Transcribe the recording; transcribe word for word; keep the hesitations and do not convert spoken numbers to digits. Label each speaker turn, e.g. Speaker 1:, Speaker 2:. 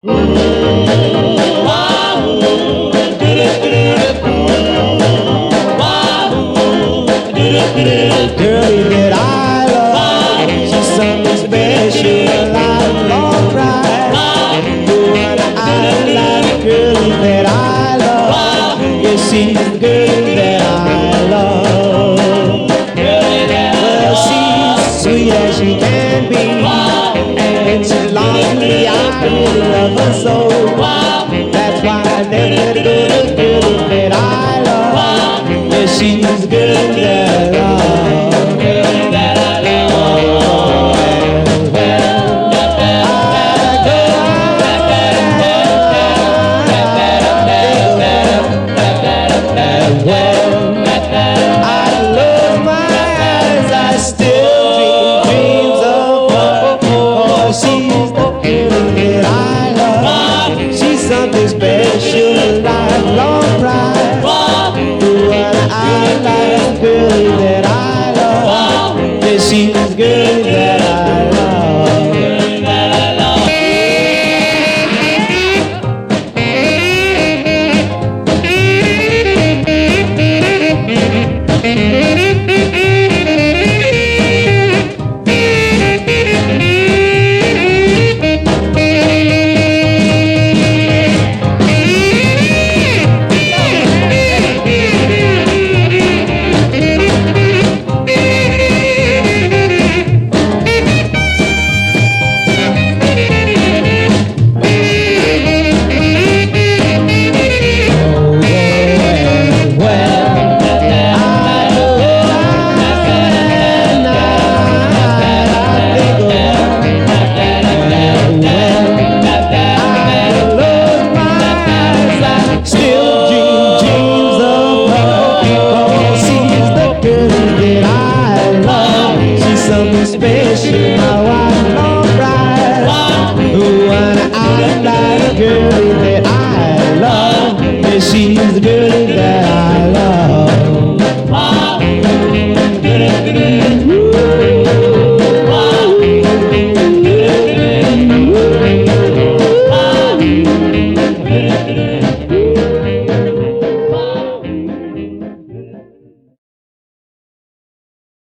Speaker 1: Girlie that I love, she's something special. I long pride. The one I like, girlie that I love. Yeah, she's the girlie that I love. Well, she's sweet as she can be, and she belongs to me. I really love her so. That's why I never let her go. The girlie that I love. Yeah, she's the girlie that I love. She's the girl that I love. Girl that I love. Special, my wife, long bride. Who wanna I like a girlie that I love, and she's the girlie that I love.